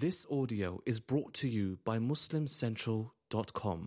This audio is brought to you by MuslimCentral.com.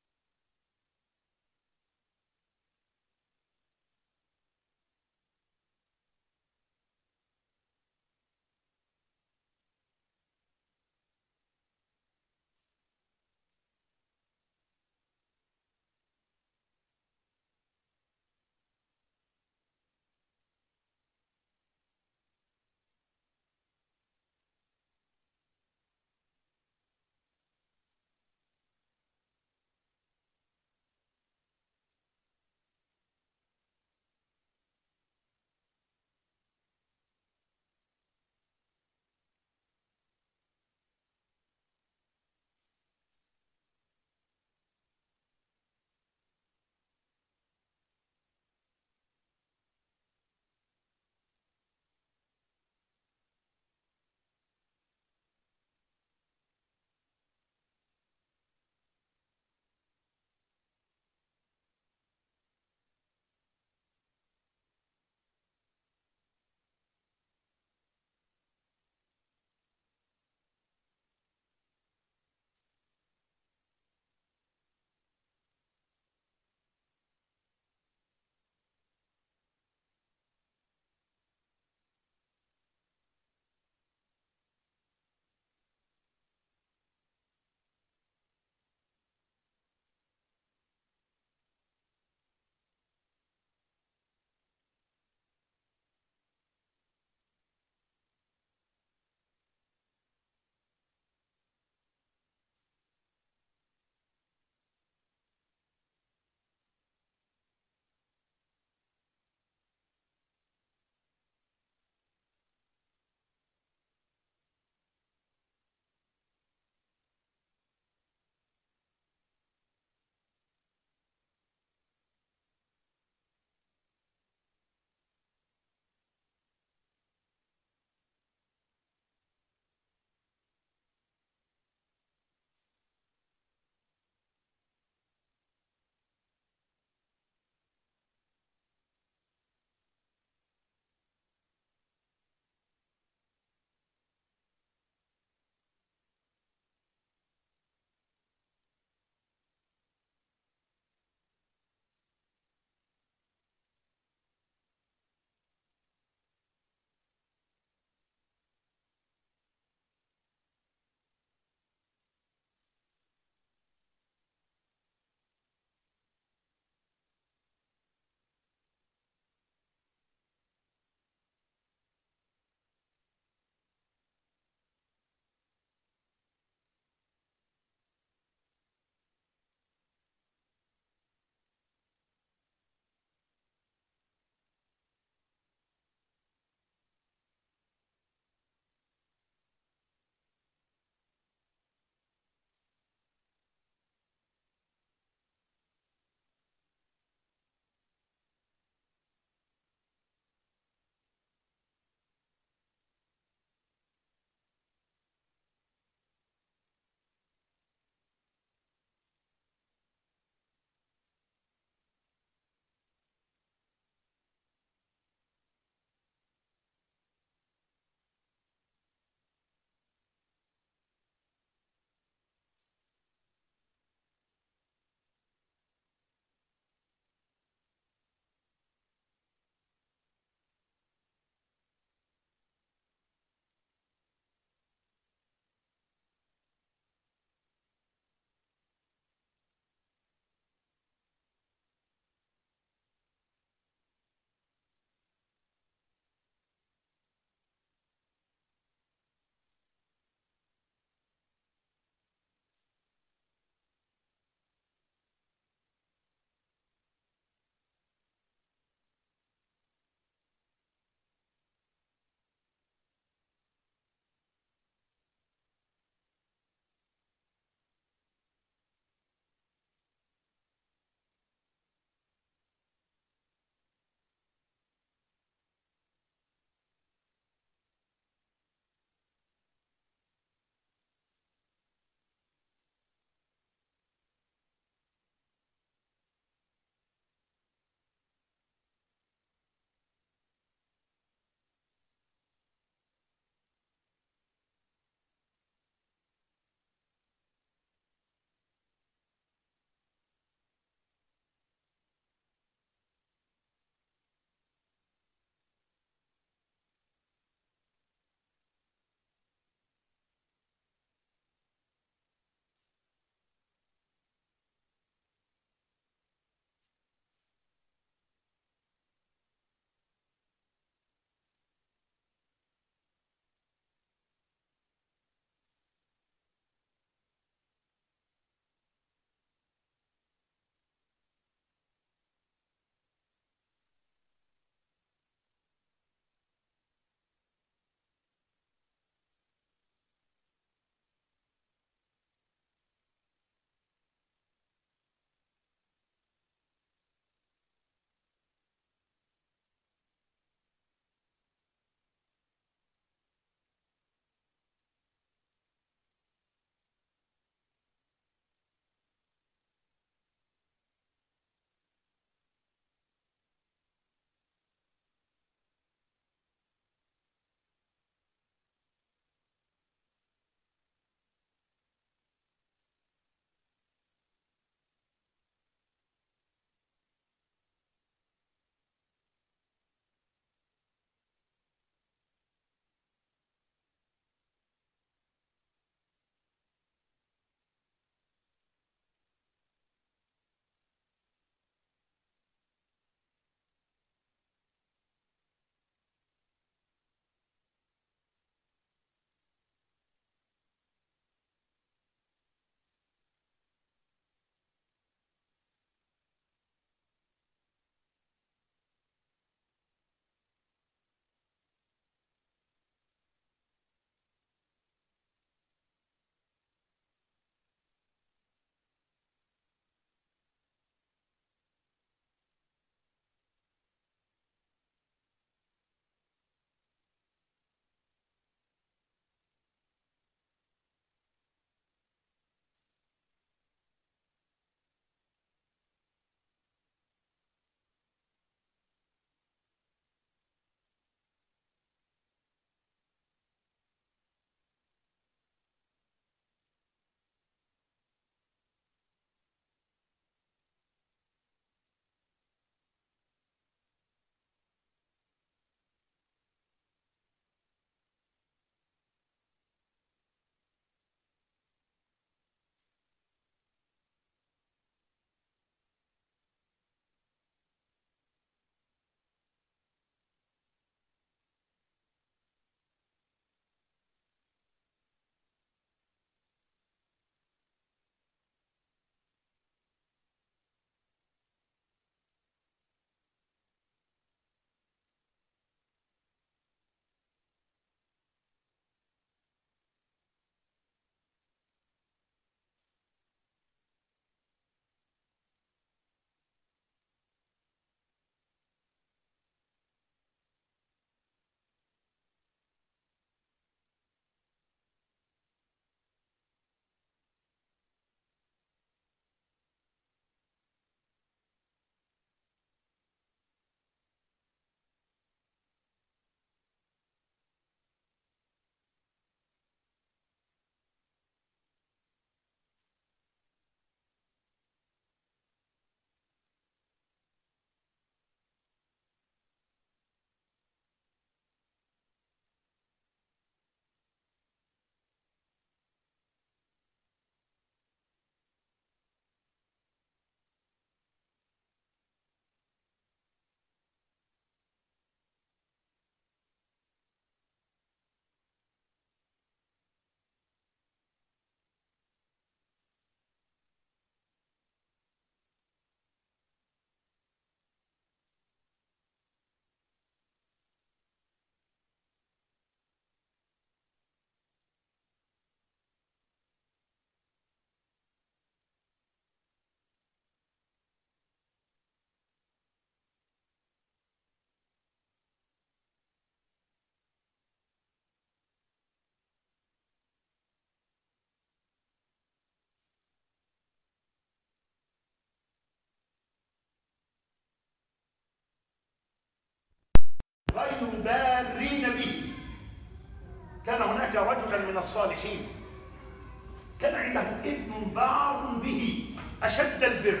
كان هناك رجلا من الصالحين كان عنده ابن بار به أشد البر،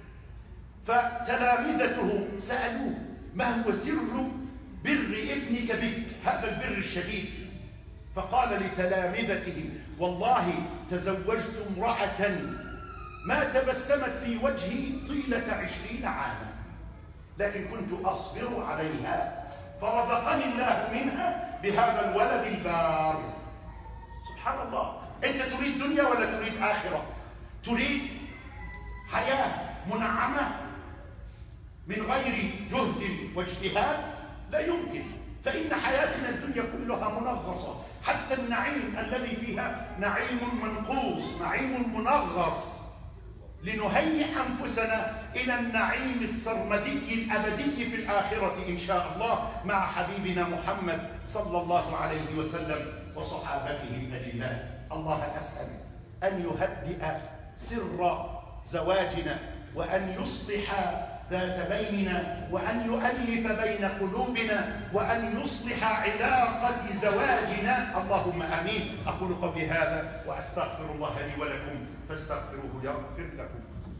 فتلامذته سألوه: ما هو سر بر ابنك بك، هذا البر الشديد؟ فقال لتلامذته: والله تزوجت امرأة ما تبسمت في وجهي طيلة 20 عاما، لكن كنت أصبر عليها فرزقني الله منها بهذا الولد البار. سبحان الله. أنت تريد دنيا ولا تريد آخرة؟ تريد حياة منعمة من غير جهد واجتهاد؟ لا يمكن، فإن حياتنا الدنيا كلها منغصة، حتى النعيم الذي فيها نعيم منقوص، نعيم منغص. لنهيئ أنفسنا إلى النعيم السرمدي الأبدي في الآخرة إن شاء الله مع حبيبنا محمد صلى الله عليه وسلم وصحابته الأجلاء. الله أسأل أن يهدئ سر زواجنا، وأن يصلح ذات بيننا، وأن يؤلف بين قلوبنا، وأن يصلح علاقة زواجنا. اللهم آمين. أقول قولي هذا وأستغفر الله لي ولكم فاستغفروه يغفر لكم.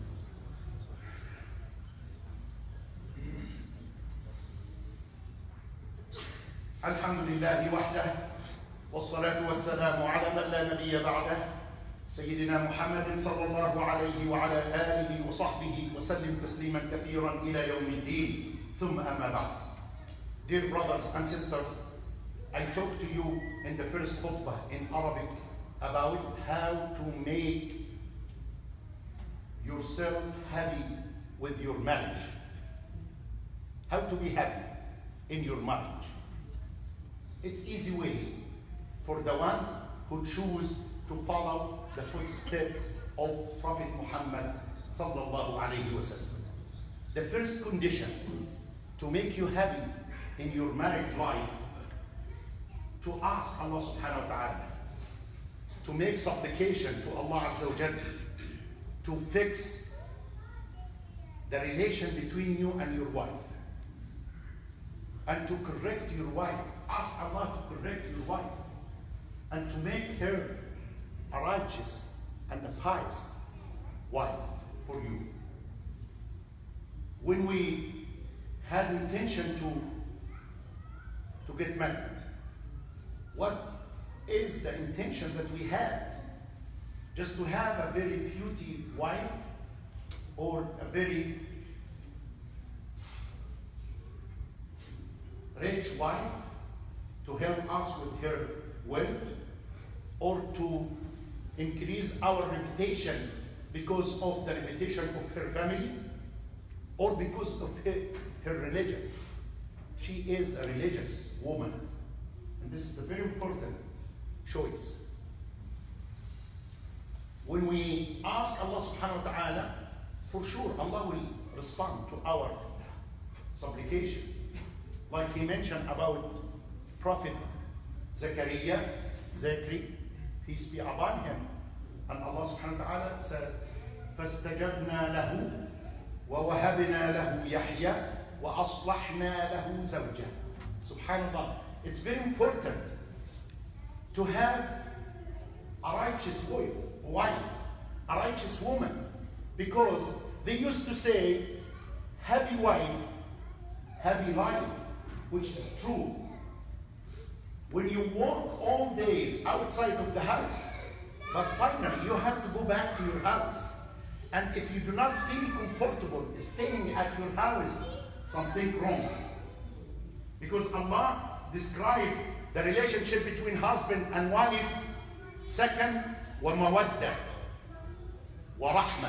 الحمد لله وحده، والصلاة والسلام على من لا نبي بعده، سيدنا محمد صلى الله عليه وعلى آله وصحبه وسلم تسليما كثيرا إلى يوم الدين. ثم أما بعد. Dear brothers and sisters, I talked to you in the first khutbah in Arabic about how to make yourself happy with your marriage. How to be happy in your marriage. It's easy way for the one who choose to follow the footsteps of Prophet Muhammad sallallahu alayhi wa sallam. The first condition to make you happy in your marriage life, to ask Allah subhanahu wa ta'ala, to make supplication to Allah azza wa jalla, to fix the relation between you and your wife, and to correct your wife. Ask Allah to correct your wife and to make her a righteous and a pious wife for you. When we had intention to get married, what is the intention that we had? Just to have a very beauty wife, or a very rich wife to help us with her wealth, or to increase our reputation because of the reputation of her family, or because of her religion? She is a religious woman, and this is a very important choice. When we ask Allah subhanahu wa ta'ala, for sure Allah will respond to our supplication. Like he mentioned about Prophet Zachariah, peace be upon him. And Allah subhanahu wa ta'ala says, فَاسْتَجَبْنَا لَهُ وَوَهَبْنَا لَهُ يَحْيَى وَأَصْلَحْنَا لَهُ زَوْجًا. Subhanallah. It's very important to have a righteous wife, a righteous woman, because they used to say, happy wife, happy life, which is true. When you walk all days outside of the house, but finally you have to go back to your house, and if you do not feel comfortable staying at your house, something wrong. Because Allah described the relationship between husband and wife, second, وَمَوَدَّةً وَرَحْمَةً.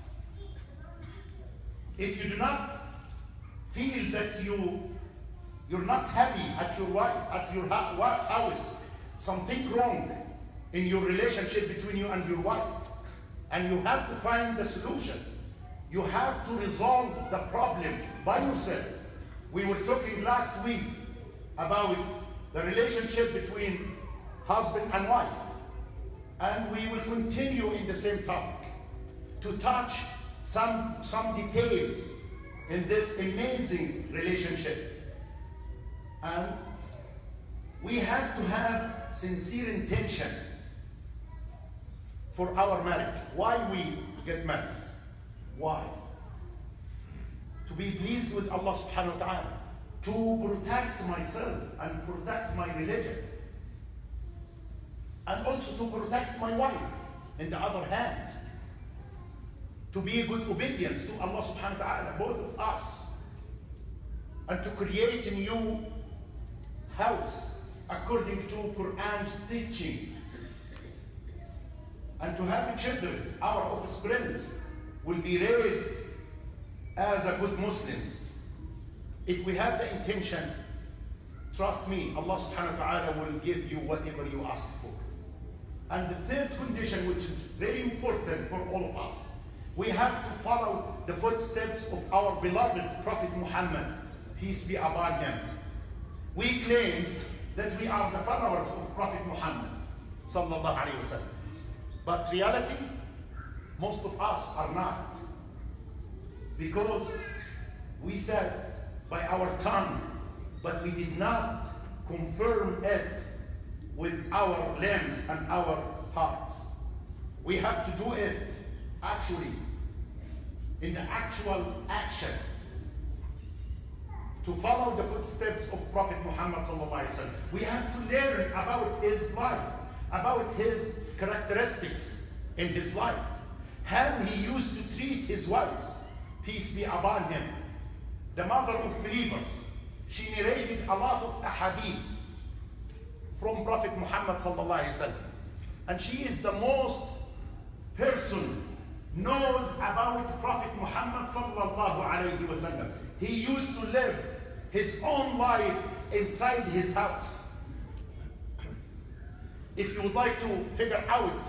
If you do not feel that you're not happy at your wife, at your house, something wrong in your relationship between you and your wife, and you have to find the solution. You have to resolve the problem by yourself. We were talking last week about the relationship between husband and wife, and we will continue in the same topic to touch some details in this amazing relationship. And we have to have sincere intention for our marriage. Why we get married? Why? To be pleased with Allah subhanahu wa ta'ala, to protect myself and protect my religion, and also to protect my wife. In the other hand, to be a good obedience to Allah subhanahu wa ta'ala, both of us, and to create a new house according to Quran's teaching, and to have children, our offspring will be raised as a good Muslims. If we have the intention, trust me, Allah subhanahu wa ta'ala will give you whatever you ask for. And the third condition, which is very important for all of us, we have to follow the footsteps of our beloved Prophet Muhammad, peace be upon him. We claim that we are the followers of Prophet Muhammad, sallallahu alaihi wasallam. But reality, most of us are not. Because we said by our tongue, but we did not confirm it with our limbs and our hearts. We have to do it actually, in the actual action, to follow the footsteps of Prophet Muhammad sallallahu alaihi wasallam. We have to learn about his life, about his characteristics in his life, how he used to treat his wives, peace be upon him, the mother of believers. She narrated a lot of ahadith from Prophet Muhammad sallallahu alaihi wasallam, and she is the most person knows about Prophet Muhammad sallallahu alaihi wasallam. He used to live his own life inside his house. If you would like to figure out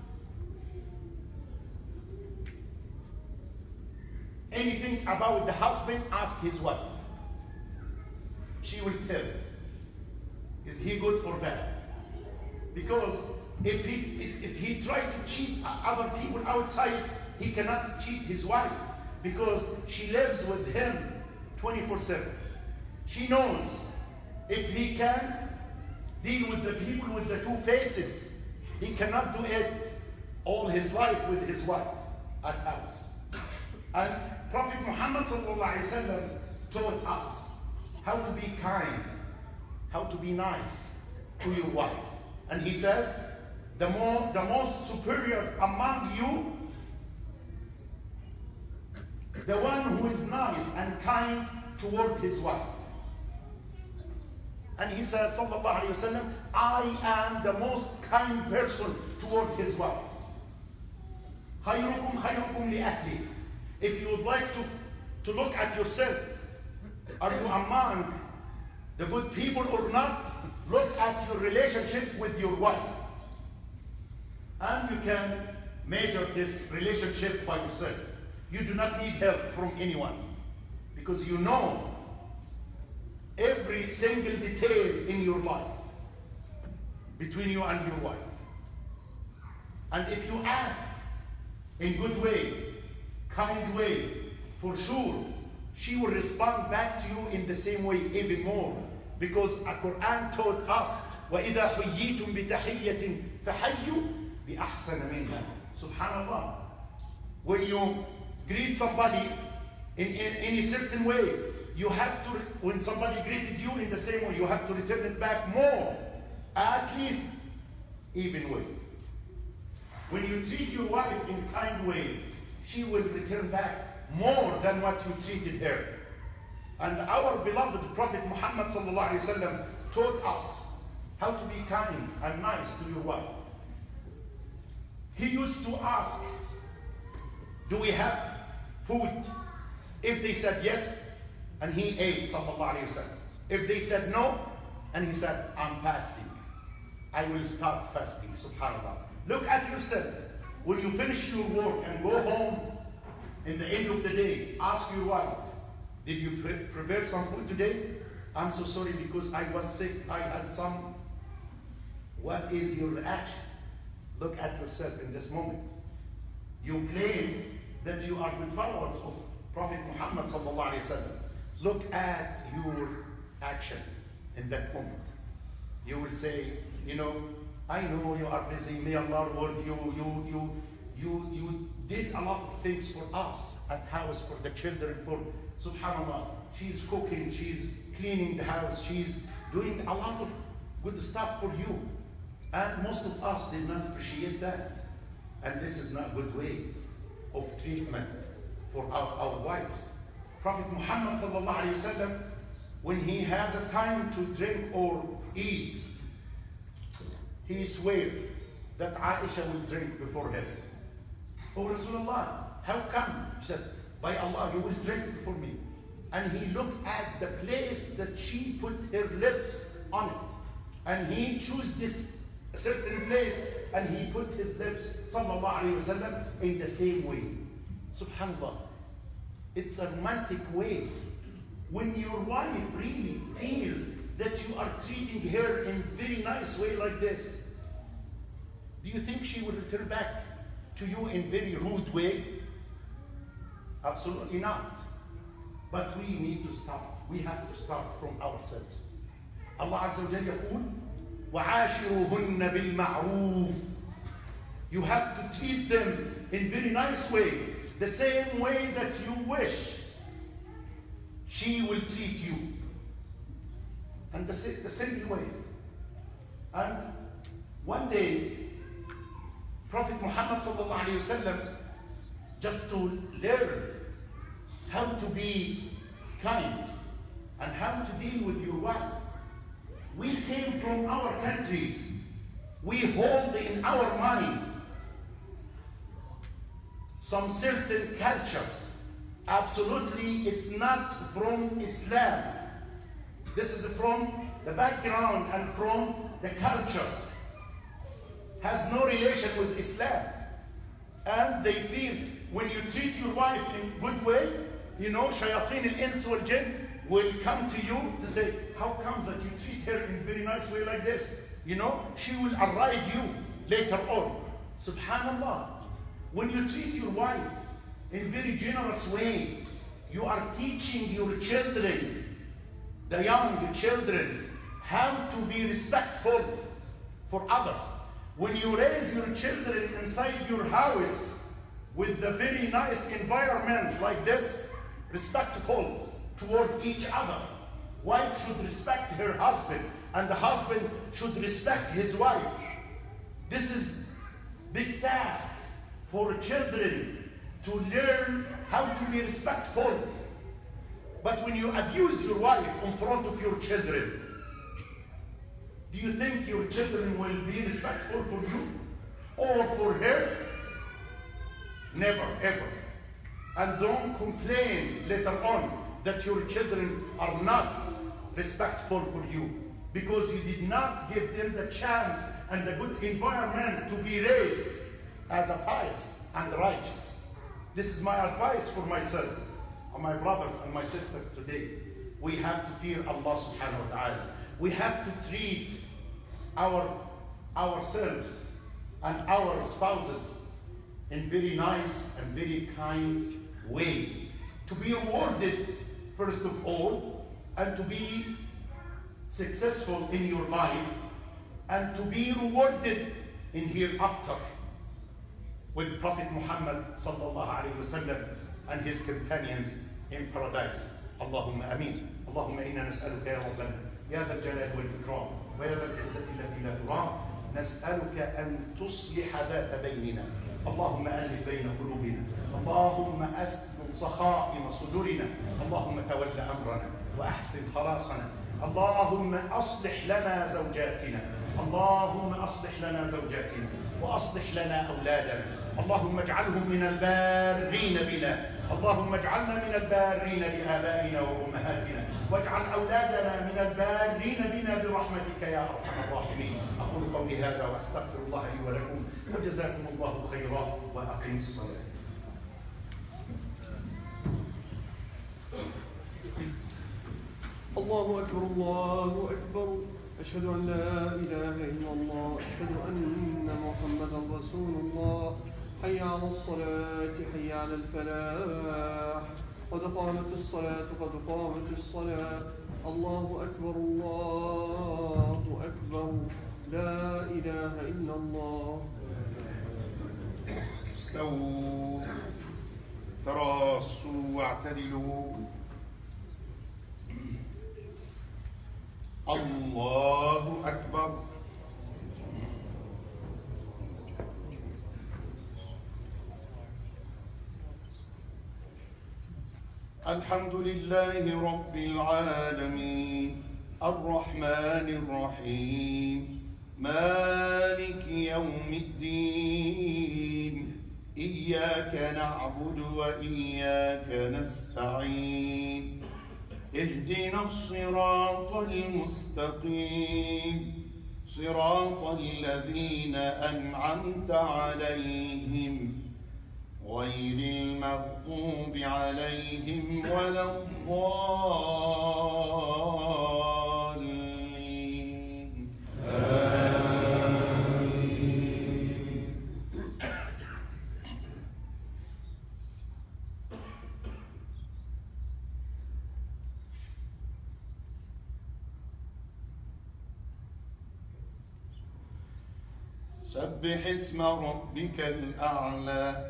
anything about the husband, ask his wife. She will tell. Is he good or bad? Because if he tried to cheat other people outside, he cannot cheat his wife, because she lives with him 24/7. She knows if he can deal with the people with the two faces, he cannot do it all his life with his wife at house. And Prophet Muhammad sallallahu alaihi wasallam taught us how to be kind, how to be nice to your wife. And he says, the most superior among you, the one who is nice and kind toward his wife. And he says, sallallahu alaihi wasallam, I am the most kind person toward his wives. خيركم خيركم لأهلي. If you would like to look at yourself, are you among the good people or not? Look at your relationship with your wife. And you can measure this relationship by yourself. You do not need help from anyone, because you know every single detail in your life between you and your wife. And if you act in good way, kind way, for sure she will respond back to you in the same way, even more, because the Quran taught us, وَإِذَا حُيِّيتُم بِتَحِيَّةٍ فَحَيُّوا بِأَحْسَنَ مِنْهَا. Subhanallah. When you greet somebody in any certain way, you have to, when somebody greeted you in the same way, you have to return it back more, at least even way. When you treat your wife in a kind way, she will return back more than what you treated her. And our beloved Prophet Muhammad sallallahu alaihi wasallam taught us how to be kind and nice to your wife. He used to ask, do we have food? If they said yes, and he ate, sallallahu alaihi wasallam. If they said no, and he said, I'm fasting, I will start fasting, subhanallah. Look at yourself. When you finish your work and go home in the end of the day, ask your wife, did you prepare some food today? I'm so sorry because I was sick, I had some. What is your reaction? Look at yourself in this moment. You claim that you are good followers of Prophet Muhammad sallallahu alaihi wasallam. Look at your action in that moment. You will say, you know, I know you are busy, may Allah reward you. You did a lot of things for us at house, for the children, for subhanallah. She's cooking, she's cleaning the house, she's doing a lot of good stuff for you. And most of us did not appreciate that. And this is not a good way of treatment for our wives. Prophet Muhammad sallallahu alaihi wasallam, when he has a time to drink or eat, he swears that Aisha will drink before him. Oh Rasulullah, how come? He said, by Allah, you will drink before me. And he looked at the place that she put her lips on it. And he chose this certain place and he put his lips, sallallahu alayhi wasallam, in the same way. Subhanallah. It's a romantic way. When your wife really feels that you are treating her in a very nice way like this, do you think she will return back to you in a very rude way? Absolutely not. But we need to stop. We have to start from ourselves. Allah Azza wa Jalla يقول وَعَاشِرُهُنَّ بِالْمَعْرُوفِ. You have to treat them in a very nice way, the same way that you wish she will treat you. And the same way. And one day, Prophet Muhammad sallallahu alayhi wasallam, just to learn how to be kind and how to deal with your wife. We came from our countries. We hold in our mind some certain cultures. Absolutely, it's not from Islam. This is from the background and from the cultures. Has no relation with Islam. And they feel when you treat your wife in a good way, you know, shayateen al-ins wal jinn will come to you to say, how come that you treat her in a very nice way like this? You know, she will arrive you later on. Subhanallah. When you treat your wife in a very generous way, you are teaching your children, the young children, how to be respectful for others. When you raise your children inside your house with the very nice environment like this, respectful toward each other. Wife should respect her husband, and the husband should respect his wife. This is big task for children to learn how to be respectful. But when you abuse your wife in front of your children, do you think your children will be respectful for you or for her? Never, ever. And don't complain later on that your children are not respectful for you because you did not give them the chance and the good environment to be raised as a pious and righteous. This is my advice for myself and my brothers and my sisters today. We have to fear Allah subhanahu wa ta'ala. We have to treat ourselves and our spouses in very nice and very kind way. To be rewarded, first of all, and to be successful in your life, and to be rewarded in hereafter with Prophet Muhammad sallallahu alaihi wasallam and his companions in paradise. Allahumma ameen. Allahumma inna nas'aluka ya Rabbana ya dhal jalali wal ikram wa ya dhal izzati allati la turam nas'aluka an tusliha dhata baynina. اللهم ألف بين قلوبنا اللهم أسلل سخائم صدورنا اللهم تول أمرنا وأحسن خلاصنا اللهم أصلح لنا زوجاتنا اللهم أصلح لنا زوجاتنا وأصلح لنا أولادنا اللهم اجعلهم من البارين بنا اللهم اجعلنا من البارين بآبائنا وأمهاتنا واجعل أولادنا من البارين بنا برحمتك يا أرحم الراحمين. أقول قولي هذا وأستغفر الله لي ولكم وجزاكم الله خيرا وأقيموا الصلاة. الله أكبر الله أكبر أشهد أن لا إله إلا الله أشهد أن محمدا رسول الله حي على الصلاة حي على الفلاح قد قامت الصلاة قد قامت الصلاة الله أكبر الله أكبر لا إله إلا الله. استووا تراصوا واعتدلوا. الله أكبر. الحمد لله رب العالمين الرحمن الرحيم مالك يوم الدين إياك نعبد وإياك نستعين اهدنا الصراط المستقيم صراط الذين أنعمت عليهم غير المغضوب عليهم ولا الضالين. آمين. سبح اسم ربك الأعلى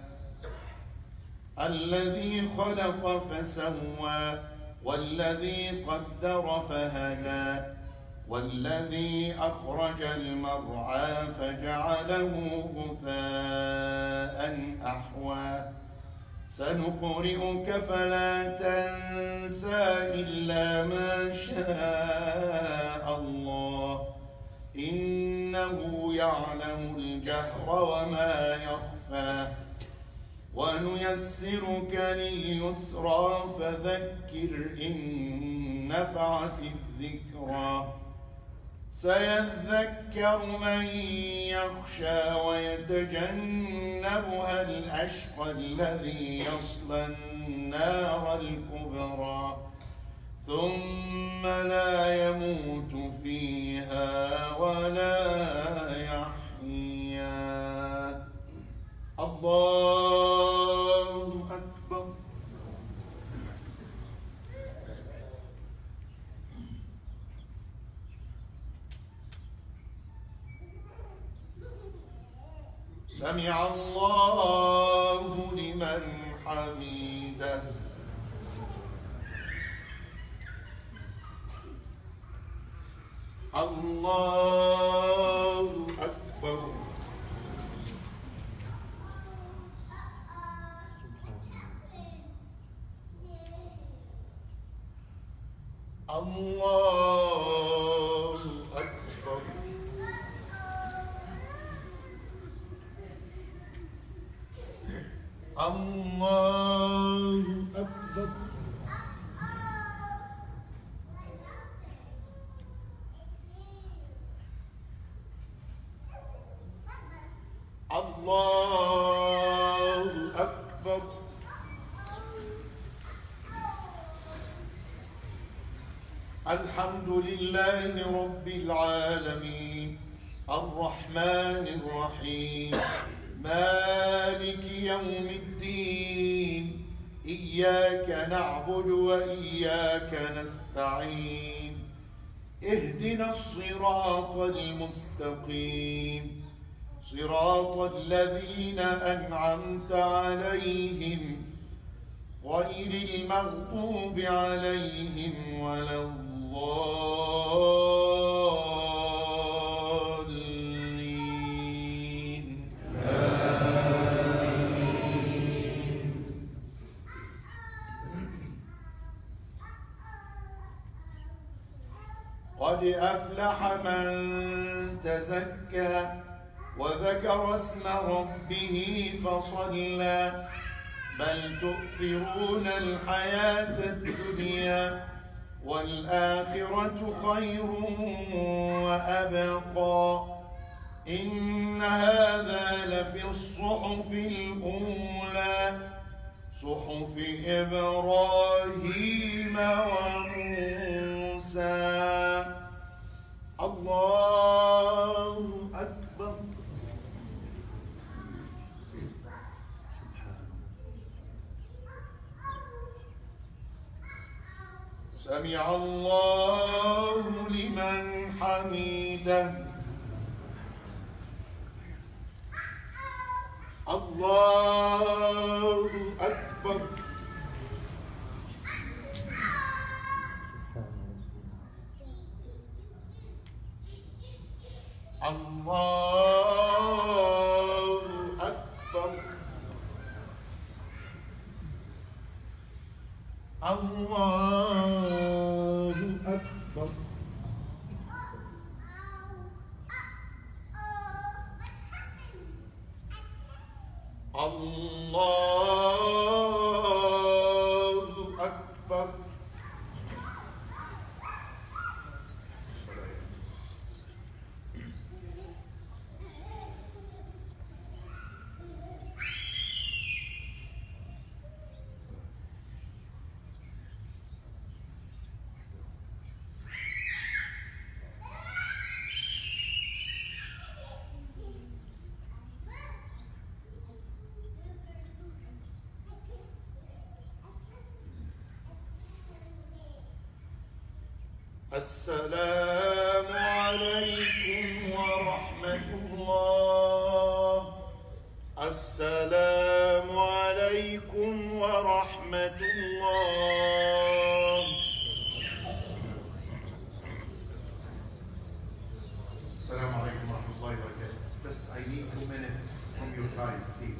الذي خلق فسوى والذي قدر فهدى والذي أخرج المرعى فجعله غثاء أحوى سنقرئك فلا تنسى إلا ما شاء الله إنه يعلم الجهر وما يخفى ونيسرك لليسرى فذكر إن نفعت الذكرى سيذكر من يخشى ويتجنبها الأشقى الذي يصلى النار الكبرى ثم لا يموت فيها ولا يحيا. الله أكبر. سمع الله لمن حمده. الله أكبر. الله أكبر. الله أكبر. الله أكبر. الحمد لله رب العالمين الرحمن الرحيم مالك يوم الدين إياك نعبد وإياك نستعين اهدنا الصراط المستقيم صراط الذين أنعمت عليهم غير المغضوب عليهم ولا الضالين. آمين. قد أفلح من تزكى وذكر اسم ربه فصلى بل تؤثرون الحياة الدنيا والآخرة خير وأبقى إن هذا لفي الصحف الأولى صحف إبراهيم وموسى. الله أكبر. سمع الله لمن حمده. الله أكبر. الله أكبر. الله أكبر. الله أكبر. السلام عليكم ورحمة الله. السلام عليكم ورحمة الله. السلام عليكم ورحمة الله وبركاته. Just I need 2 minutes from your time, please.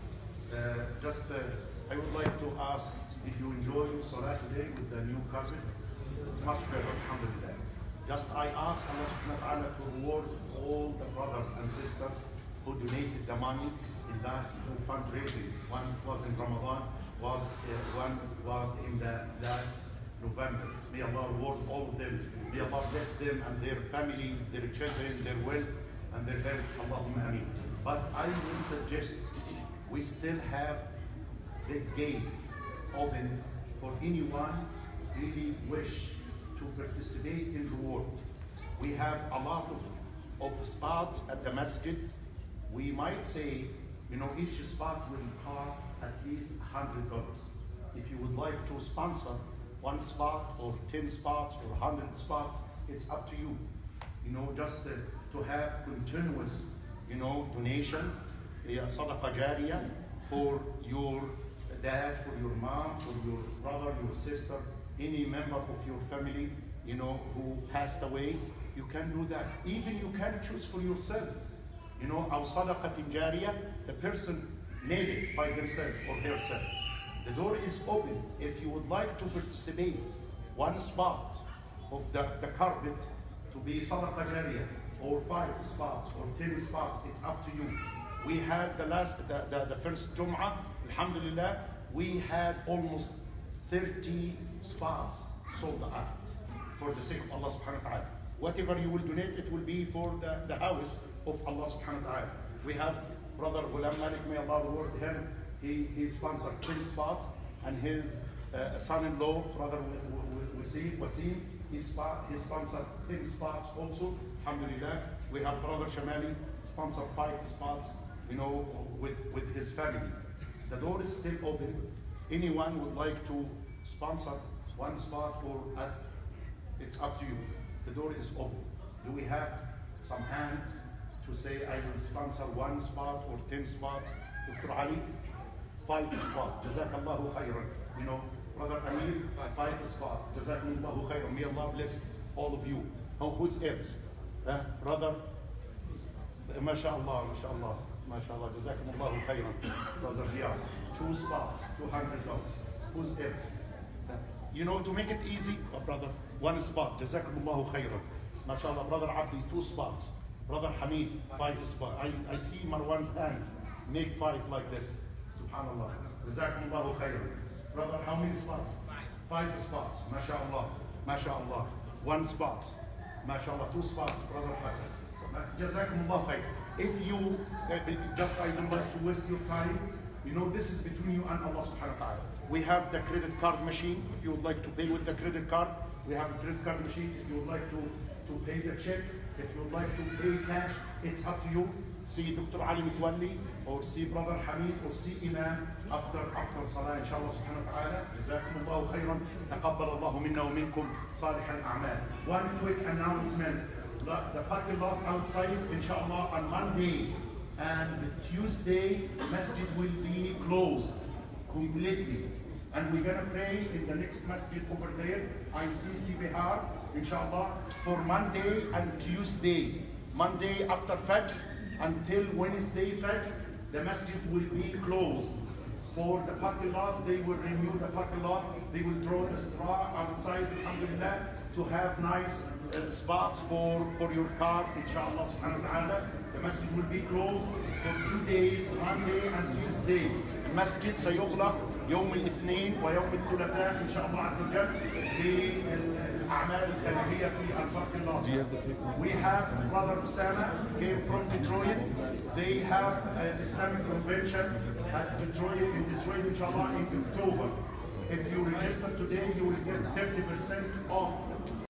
I would like to ask, did you enjoy Salah today with the new carpet? It's much better, alhamdulillah. Just I ask Allah subhanahu wa ta'ala to reward all the brothers and sisters who donated the money in last fundraising. One was in Ramadan, one was in the last November. May Allah reward all of them. May Allah bless them and their families, their children, their wealth and their health. Allahumma ameen. But I will suggest we still have the gate open for anyone really wish to participate in reward. We have a lot of spots at the masjid. We might say, each spot will cost at least $100. If you would like to sponsor 1 spot or 10 spots or 100 spots, it's up to you. Just to have continuous, donation, sadaqa jariyah for your dad, for your mom, for your brother, your sister, any member of your family, who passed away, you can do that. Even you can choose for yourself. Our sadaqatin jariyah, the person made it by himself or herself. The door is open. If you would like to participate 1 spot of the carpet to be sadaqa jariyah, or 5 spots or 10 spots, it's up to you. We had the first Jum'ah, alhamdulillah, we had almost 30 spots sold out for the sake of Allah subhanahu wa ta'ala. Whatever you will donate, it will be for the house of Allah subhanahu wa ta'ala. We have Brother Ghulam Malik, may Allah reward him. He sponsored 10 spots, and his son-in-law, Brother Wasim, he sponsored 10 spots also, alhamdulillah. We have Brother Shamali, sponsored 5 spots, with his family. The door is still open. Anyone would like to sponsor 1 spot or it's up to you. The door is open. Do we have some hands to say I will sponsor 1 spot or 10 spots? Dr. Ali, 5 spots. Jazakallahu khairan. Brother Amir, 5 spots. Jazakallahu khairan. May Allah bless all of you. Who's else? Brother, mashallah, mashallah. MashaAllah, Jazakumullahu khairan. Brother Riyad, 2 spots, $200. Who's else? To make it easy, brother, 1 spot, Jazakumullahu khairan. MashaAllah, Brother Abdi, 2 spots. Brother Hamid, 5 spots. I see Marwan's hand. Make 5 like this. Subhanallah. Jazakumullahu khairan. Brother, how many spots? 5 spots. MashaAllah. MashaAllah. 1 spot. MashaAllah, 2 spots. Brother Hassan. Jazakumullahu khairan. If you I don't like to waste your time, this is between you and Allah subhanahu wa ta'ala. We have the credit card machine. If you would like to pay with the credit card, we have a credit card machine. If you would like to pay the check, if you would like to pay cash, it's up to you. See Dr. Ali Mitwalli, or see Brother Hamid, or see Imam after Salah, inshallah subhanahu wa ta'ala. Jazakumullahu khairan. Taqabbal Allahu minna wa minkum salih al-a'mal. One quick announcement. The parking lot outside, inshallah, on Monday, and Tuesday, masjid will be closed completely. And we're gonna pray in the next masjid over there, ICC Bihar, inshallah, for Monday and Tuesday. Monday after Fajr until Wednesday Fajr, the masjid will be closed. For the parking lot, they will renew the parking lot. They will draw the straw outside, alhamdulillah, to have nice spots for your car, inshallah subhanahu wa ta'ala. The masjid will be closed for 2 days, Monday and Tuesday. المسجد سيغلق يوم الاثنين ويوم الثلاثاء إن شاء الله عز وجل للأعمال الخارجية في الباركينج lot. We have Brother Osama came from Detroit. They have an Islamic convention at Detroit, inshallah, in October. If you register today, you will get 30% off